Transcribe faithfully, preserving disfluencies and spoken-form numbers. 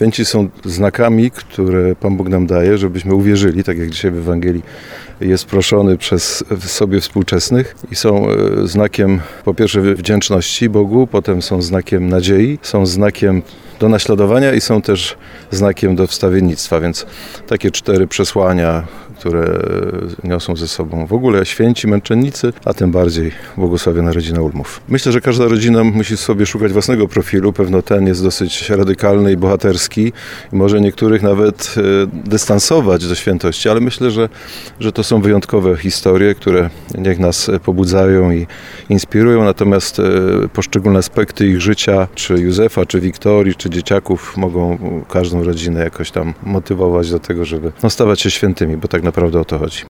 Święci są znakami, które Pan Bóg nam daje, żebyśmy uwierzyli, tak jak dzisiaj w Ewangelii jest proszony przez sobie współczesnych i są znakiem po pierwsze wdzięczności Bogu, potem są znakiem nadziei, są znakiem do naśladowania i są też znakiem do wstawiennictwa, więc takie cztery przesłania, które niosą ze sobą w ogóle święci męczennicy, a tym bardziej błogosławiona rodzina Ulmów. Myślę, że każda rodzina musi sobie szukać własnego profilu, pewno ten jest dosyć radykalny i bohaterski i może niektórych nawet dystansować do świętości, ale myślę, że, że to są wyjątkowe historie, które niech nas pobudzają i inspirują, natomiast poszczególne aspekty ich życia, czy Józefa, czy Wiktorii, czy dzieciaków mogą każdą rodzinę jakoś tam motywować do tego, żeby no, stawać się świętymi, bo tak naprawdę o to chodzi.